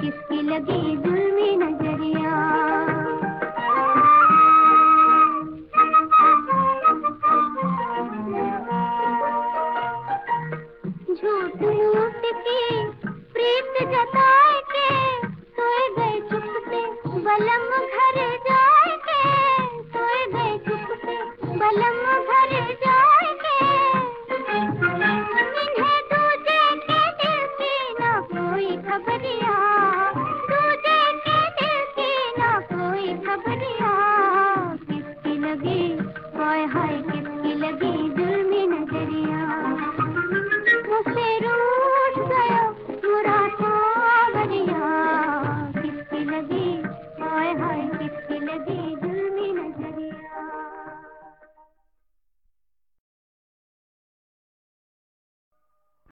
किसकी लगी जुल्मी नजरिया। झूठ मूठ की प्रीत जताए के सोए गए चुपके बलम घर जाए के, सोए गए चुपके बलम घर जाए के। इन्हें दूजे के दिल की ना कोई खबरिया, दूजे के दिल की ना कोई खबरिया।